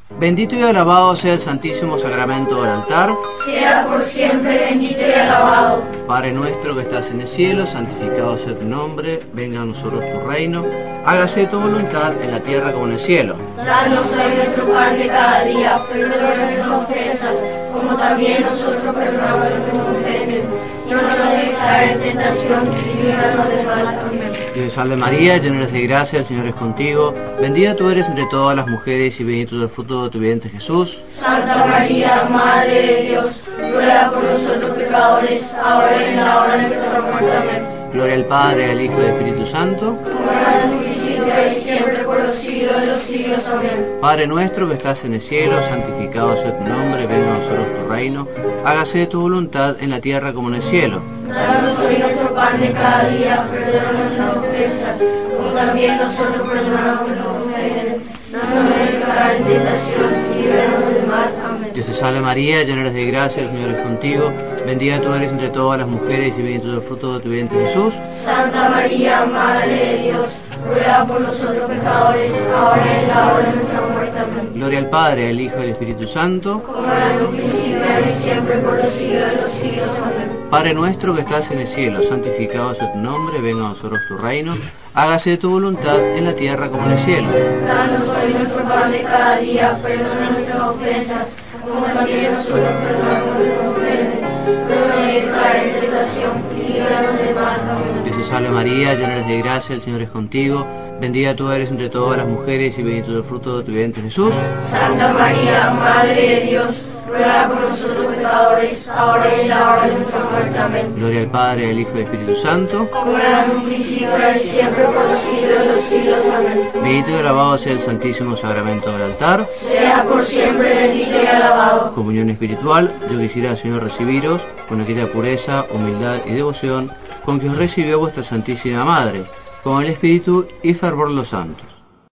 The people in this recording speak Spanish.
Bendito y alabado sea el Santísimo Sacramento del altar. Sea por siempre bendito y alabado. Padre nuestro que estás en el cielo, santificado sea tu nombre, venga a nosotros tu reino, hágase tu voluntad en la tierra como en el cielo. Danos hoy nuestro pan de cada día, perdona nuestras ofensas, como también nosotros perdonamos a los que nos ofenden. No nos dejes caer en tentación, y líbranos del mal. Amén. Dios te salve María, llena eres de gracia, el Señor es contigo, bendita tú eres entre todas las mujeres y bendito es el fruto de tu vientre Jesús. Santa María, Madre de Dios, ruega por nosotros pecadores, ahora y en la hora de nuestra muerte. Amén. Gloria al Padre, al Hijo y al Espíritu Santo. Como era en un principio y siempre por los siglos de los siglos. Amén. Padre nuestro que estás en el cielo, santificado sea tu nombre, venga a nosotros tu reino, hágase tu voluntad en la tierra como en el cielo. Danos hoy nuestro pan de cada día, perdona nuestras ofensas, como también nosotros perdonamos a los que nos ofenden. No nos dejes caer en tentación, y líbranos del mal. Amén. Dios te salve María, llena eres de gracia, el Señor es contigo, bendita tú eres entre todas las mujeres y bendito es el fruto de tu vientre Jesús. Santa María, Madre de Dios, ruega por nosotros pecadores, ahora y en la hora de nuestra muerte. Amén. Gloria al Padre, al Hijo y al Espíritu Santo. Como era en un principio y siempre por los siglos de los siglos. Amén. Padre nuestro que estás en el cielo, santificado sea tu nombre, venga a nosotros tu reino, hágase tu voluntad en la tierra como en el cielo. Danos hoy nuestro pan de cada día, perdona nuestras ofensas, como también nosotros perdonamos a los que nos ofenden. No nos dejes caer en tentación, y líbranos del mal. Amén. Dios te salve María, llena eres de gracia, el Señor es contigo, bendita tú eres entre todas las mujeres y bendito es el fruto de tu vientre Jesús. Santa María, Madre de Dios, ruega por nosotros pecadores, ahora y en la hora de nuestra muerte. Amén. Gloria al Padre, al Hijo y al Espíritu Santo. Como era en un principio y siempre por los siglos de los siglos. Amén. Bendito y alabado sea el Santísimo Sacramento del altar. Sea por siempre bendito y alabado. Comunión espiritual, yo quisiera, Señor, recibiros con aquella pureza, humildad y devoción con que os recibió vuestra Santísima Madre, con el Espíritu y fervor de los santos.